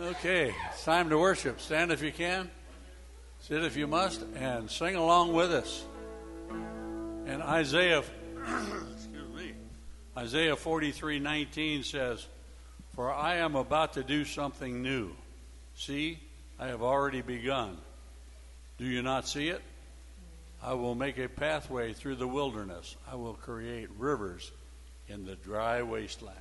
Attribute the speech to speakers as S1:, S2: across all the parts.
S1: Okay, it's time to worship. Stand if you can, sit if you must, and sing along with us. And Isaiah 43:19 says, "For I am about to do something new. See, I have already begun. Do you not see it? I will make a pathway through the wilderness. I will create rivers in the dry wasteland."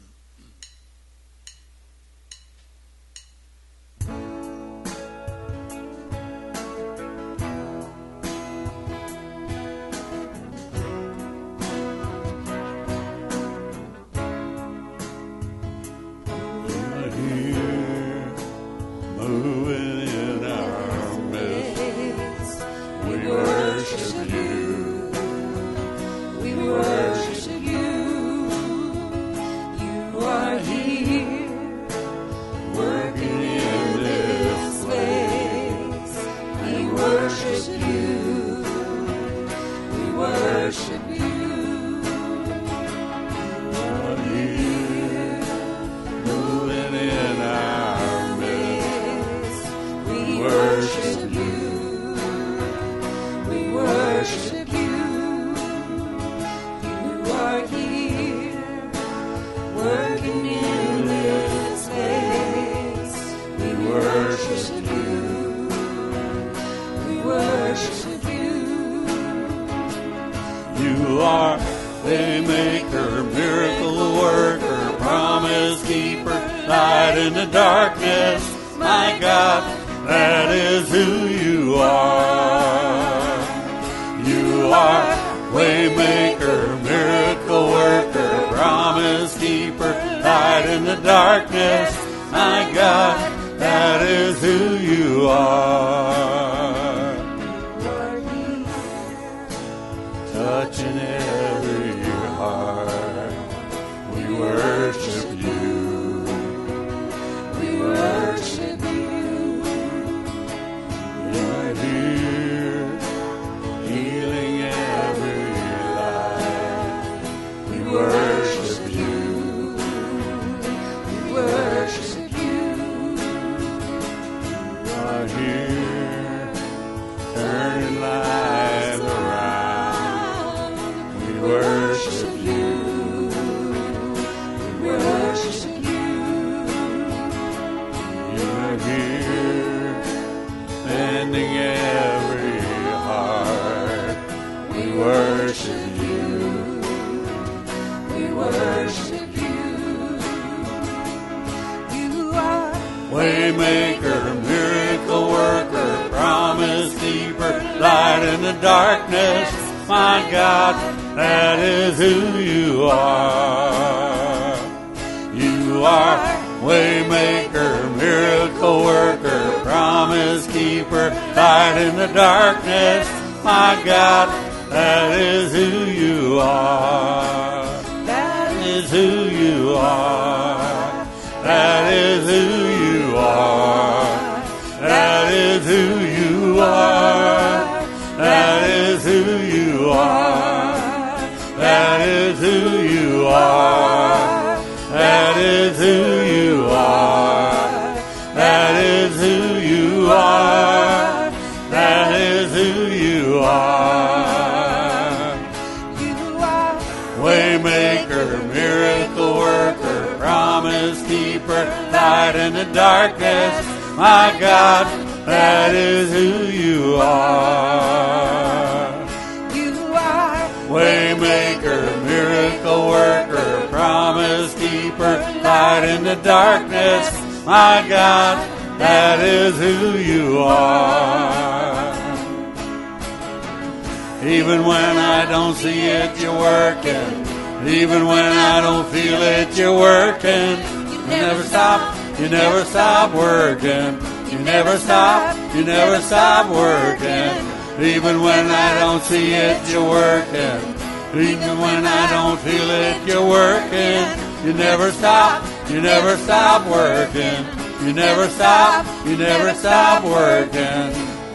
S2: Even when I don't see it, you're working. Even when I don't feel it, you're working. You never stop, you never stop working. You never stop, you never stop working. Even when I don't see it, you're working. Even when I don't feel it, you're working. You never stop, you never stop working. You never stop, you never stop working.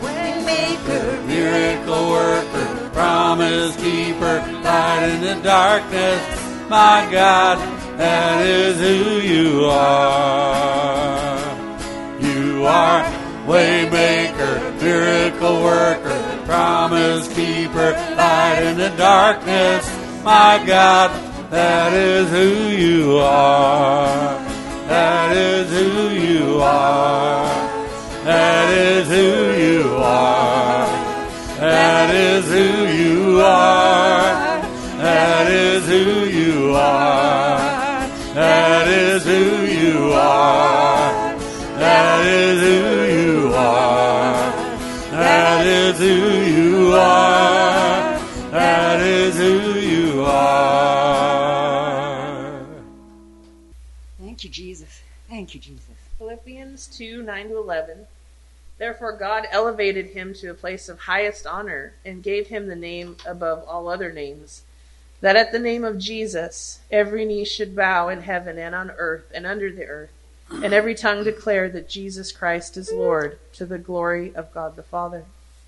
S2: Waymaker, miracle worker, promise keeper, light in the darkness. My God, that is who you are. Waymaker, miracle worker, promise keeper, light in the darkness. My God, that is who you are. That is who you are. That is who you are. That is who you are. That is who you are. That is who you are. That is who you are. That is who you are. That is who you are.
S3: Thank you, Jesus. Thank you, Jesus.
S4: Philippians 2:9-11. Therefore God elevated him to a place of highest honor and gave him the name above all other names, that at the name of Jesus every knee should bow in heaven and on earth and under the earth, and every tongue declare that Jesus Christ is Lord, to the glory of God the Father.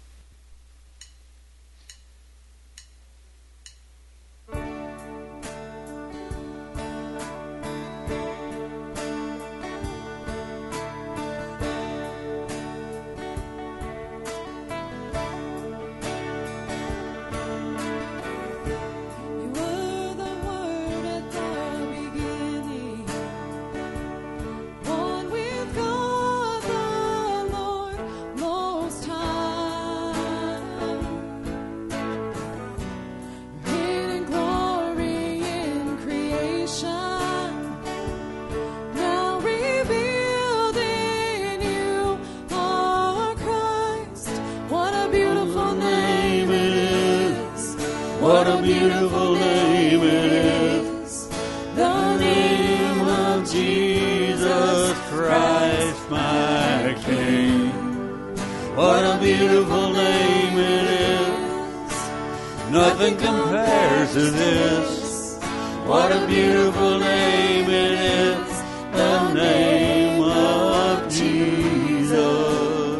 S2: What a beautiful name it is, the name of Jesus Christ, my King. What a beautiful name it is, nothing compares to this. What a beautiful name it is, the name of Jesus.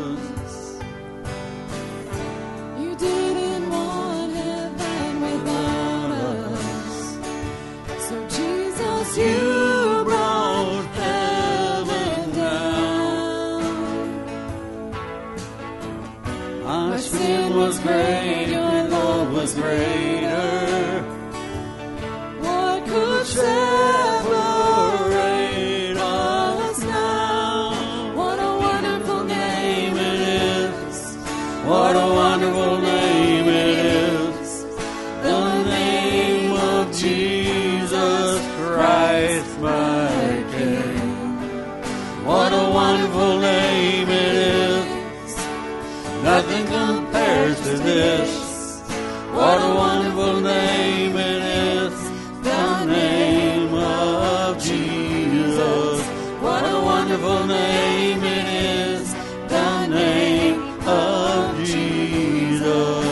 S2: You brought heaven down. Our sin was great, your love was greater. What could separate us now? What a wonderful name it is. What a wonderful name it is. The name of Jesus Christ, my King. What a wonderful name it is. Nothing compares to this. What a wonderful name it is. The name of Jesus. What a wonderful name it is. The name of Jesus.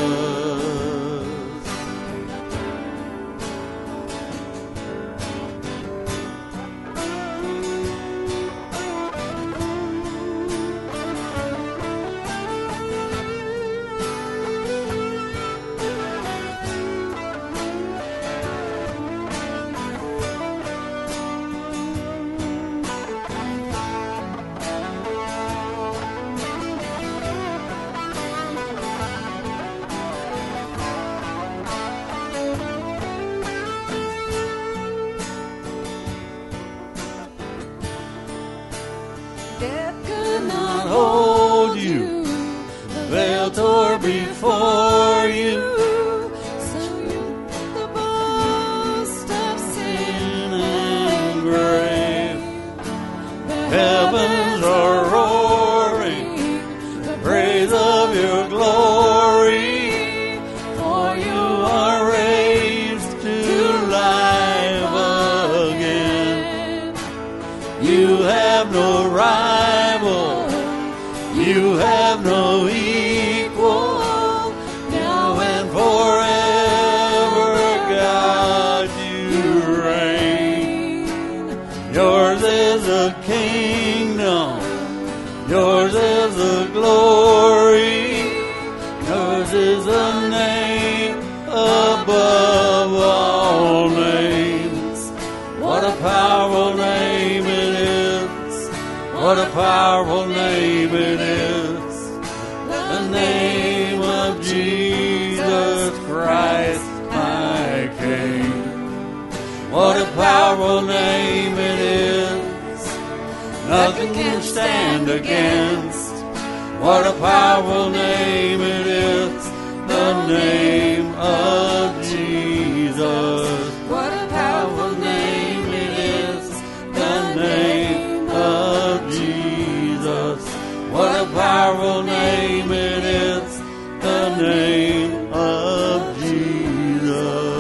S2: Death could not hold you, the veil tore before you. So you the boast of sin and grave. The heavens are roaring, the praise of your glory. For you are raised to life again. You have no rival, you have no equal. Now and forever, God, you reign. Yours is the kingdom, yours is the glory, yours is the name above all names. What a powerful name it is. What a powerful name it is. name of Jesus Christ, my King. What a powerful name it is. Nothing can stand against. What a powerful name it is. The name of Jesus. What a powerful name it is. The name of Jesus. What a powerful name it is. The name of Jesus.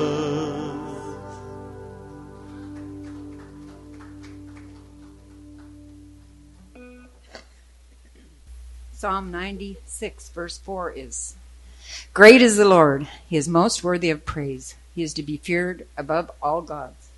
S3: Psalm 96, verse 4 is, Great is the Lord. He is most worthy of praise. He is to be feared above all gods.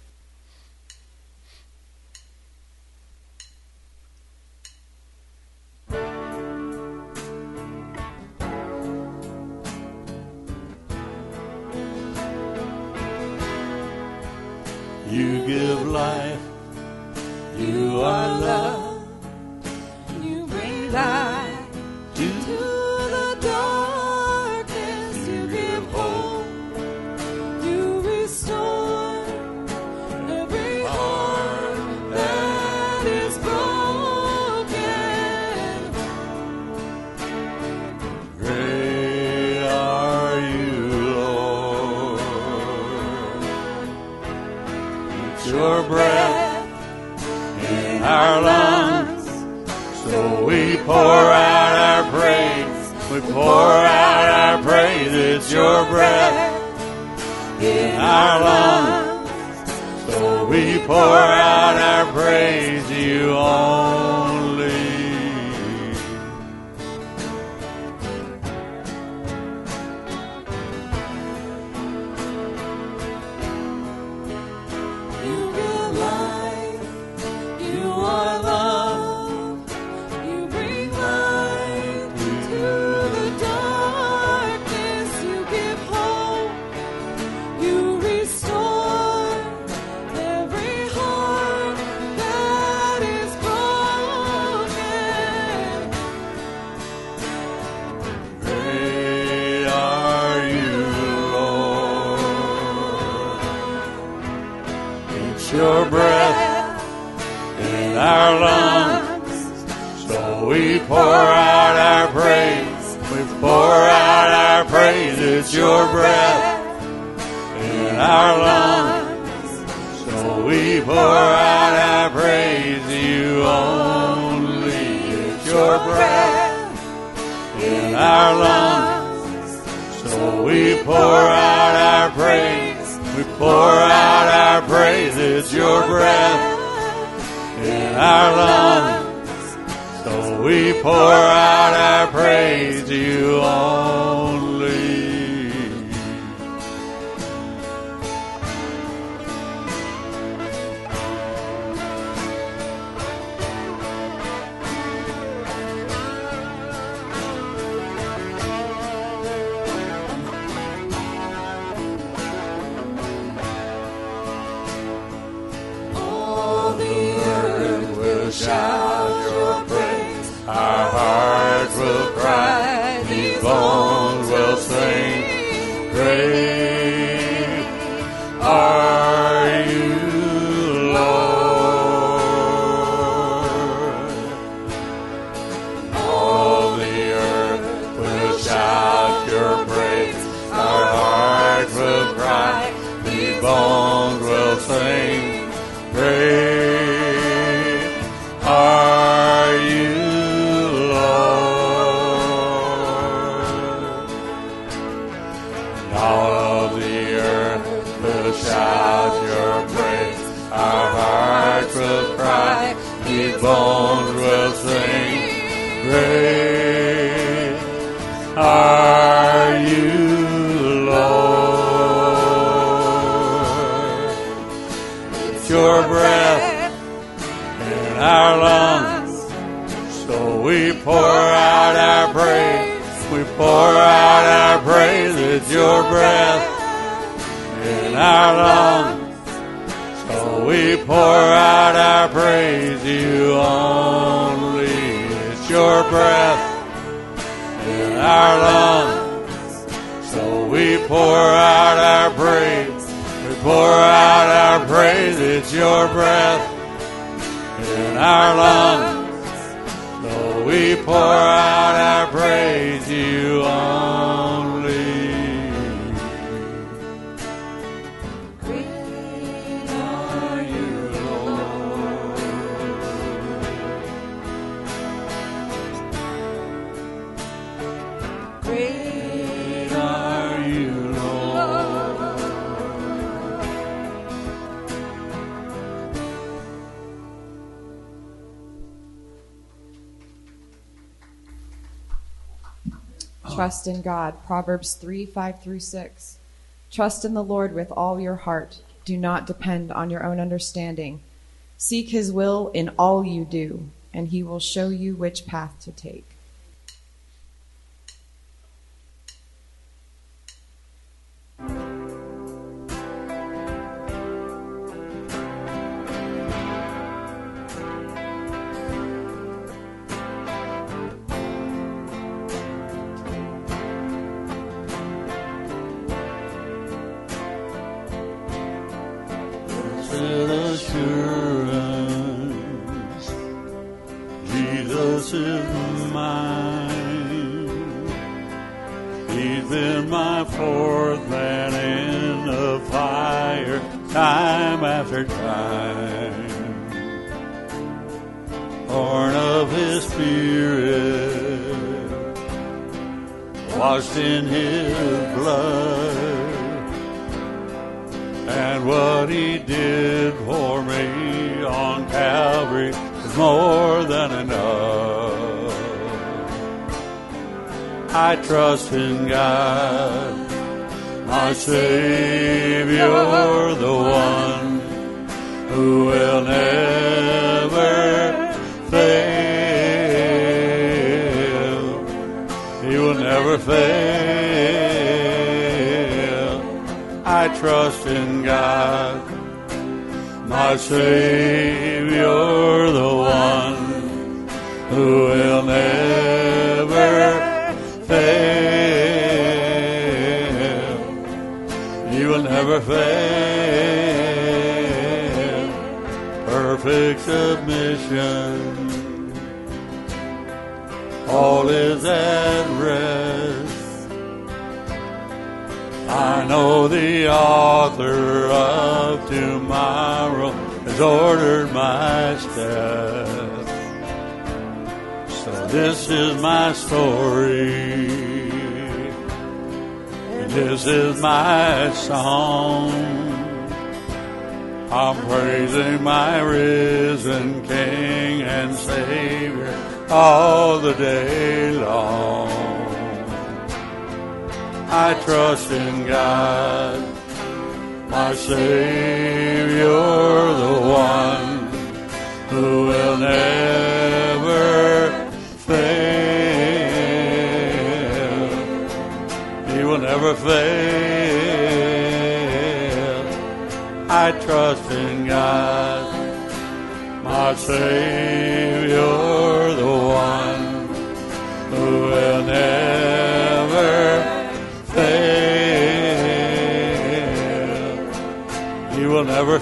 S2: You give life. You are love.
S3: You bring light
S2: To
S3: the darkness. You give hope. You restore every heart that is broken.
S2: great are you, Lord. It's your breath in our lungs, so we pour out our praise. We pour out our praise. It's your breath in our lungs, so we pour out our praise to you only.
S3: You give life. You are love. You bring light to the darkness. You give hope. You restore every heart that is broken.
S2: Great are you, Lord. It's your breath in our lungs, so we pour out our praise. We pour out our praise. It's your breath in our lungs, so we pour out our praise to you only. It's your breath in our lungs, so we pour out our praise. We pour out our praise. It's your breath in our lungs, so we pour out our praise to you only.
S3: All the earth will shout your praise.
S2: Our hearts will cry, these bones will sing. Great are you, Lord. All the earth will shout your praise. Our hearts will cry, these bones will sing. Great are you, Lord. And all of the earth will shout your praise. Our hearts will cry, these bones will sing. Great are you, Lord. It's your breath in our lungs, so we pour out our praise. We pour out our praise. It's your breath in our lungs, so we pour out our praise to you only. It's your breath in our lungs. So we pour out our praise. We pour out our praise. It's your breath in our lungs. So we pour out our praise to you only. Great are you, Lord. Great are you, Lord.
S5: Trust in God. Proverbs 3:5-6. Trust in the Lord with all your heart. Do not depend on your own understanding. Seek his will in all you do, and he will show you which path to take.
S2: Assurance, Jesus is mine. He's been my fourth man in the fire, time after time. Born of his spirit, washed in his blood. And what he did for me on Calvary is more than enough. I trust in God, my Savior, the one who will never fail. He will never fail. I trust in God, my Savior, the one who will never fail. He will never fail. Perfect submission, all is at rest. I know the author of tomorrow has ordered my steps. So this is my story, and this is my song. I'm praising my risen King and Savior all the day long. I trust in God, my Savior, the one who will never fail. He will never fail. I trust in God, my Savior, the one who will never fail. He will never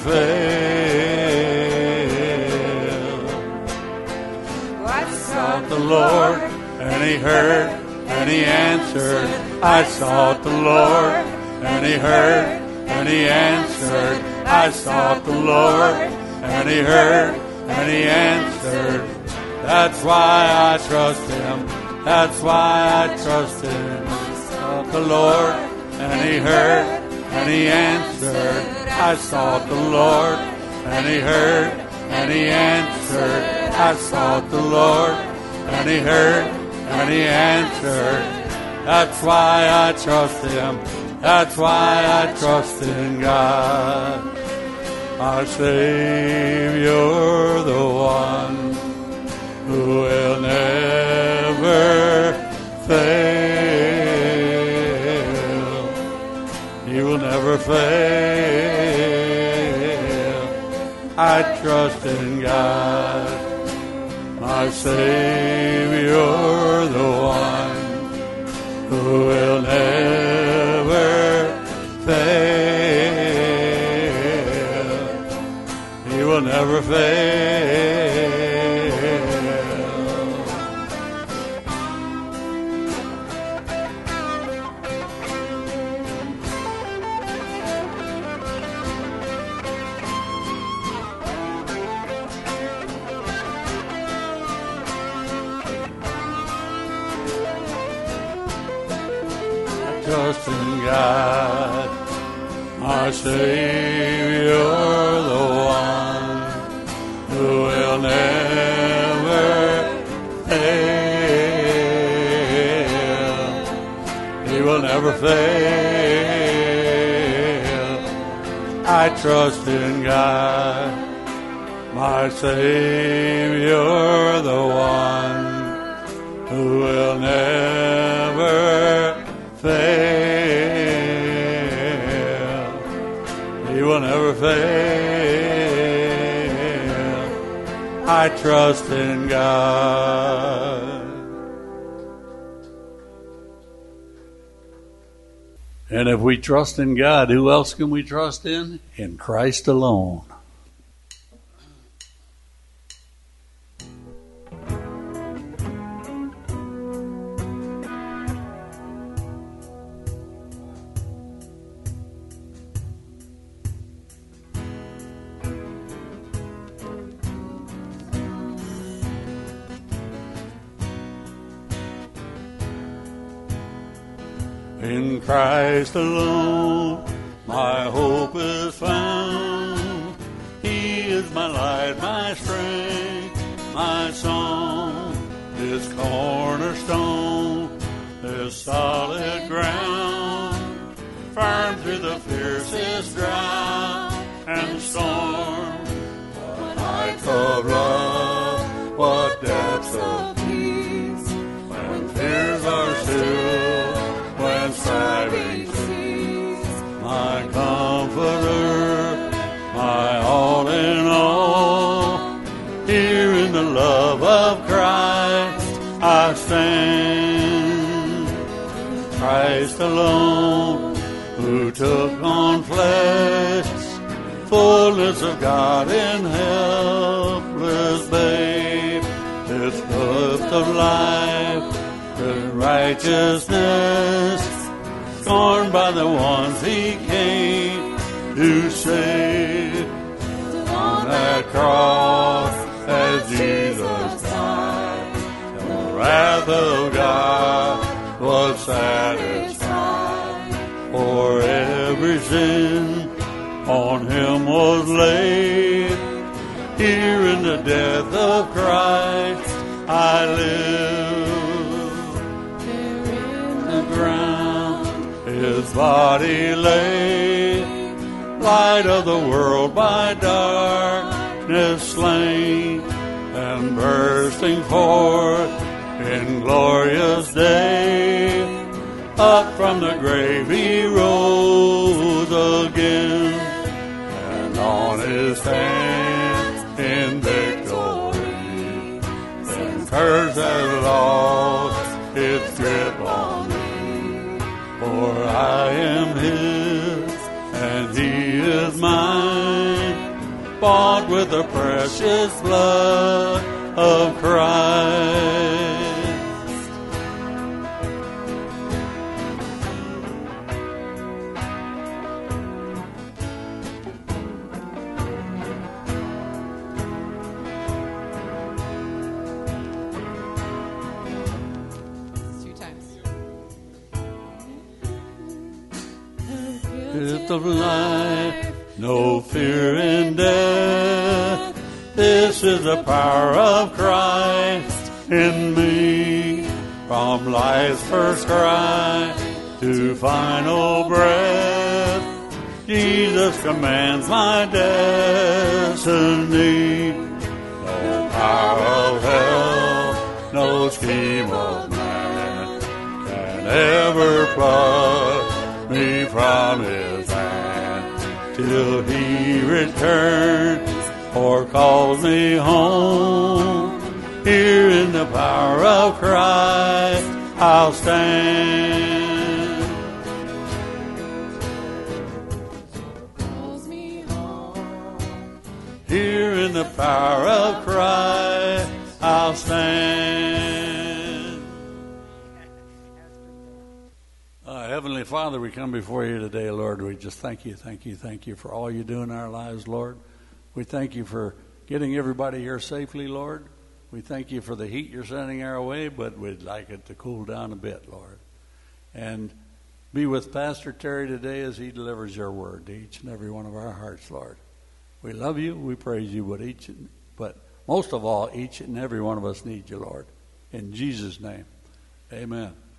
S2: fail. I sought the Lord, and he heard, and he answered. I sought the Lord, and he heard, and he answered. I sought the Lord, and he heard, and he answered. That's why I trust him. That's why I trust him. The Lord, and he heard, and he answered. I sought the Lord, and he heard, and he answered. I sought the Lord, and he heard, and he answered. That's why I trust him. That's why I trust in God, our Savior, the one who will never fail. He will never fail. I trust in God, my Savior, the one who will never fail. He will never fail. Trust in God, our Savior, the one who will never fail. He will never fail. I trust in God, my Savior, the one who will never fail. He will never fail. I trust in God.
S1: And if we trust in God, who else can we trust in? In Christ alone.
S2: In Christ alone, my hope is found. He is my light, my strength, my song. His cornerstone is solid ground, firm through the fiercest drought and storm. What heights of love, what depths of peace, when fears are still, when striving cease. My comforter, my all in all, here in the love of Christ I stand. Christ alone, who took on flesh, fullness of God in helpless babe, His gift of life, His righteousness, scorned by the ones He came to save. On that cross, as Jesus died, the wrath of God was satisfied. For every sin on Him was laid. Here in the death of Christ I live. There in the ground His body lay, light of the world by darkness slain, and bursting forth in glorious day, up from the grave He rose again, and on His hands in victory, then curse has lost its grip on me. For I am His and He is mine, bought with the precious blood of Christ. Gift of life, no fear in death. This is the power of Christ in me. From life's first cry to final breath, Jesus commands my destiny. No power of hell, no scheme of man can ever pluck me from His hand, till He returns or calls me home. Here in the power of Christ I'll stand. Here in the power of Christ, I'll stand.
S1: Heavenly Father, we come before you today, Lord. We just thank you for all you do in our lives, Lord. We thank you for getting everybody here safely, Lord. We thank you for the heat you're sending our way, but we'd like it to cool down a bit, Lord. And be with Pastor Terry today as he delivers your word to each and every one of our hearts, Lord. We love you, we praise you, but most of all, each and every one of us needs you, Lord. In Jesus' name, amen.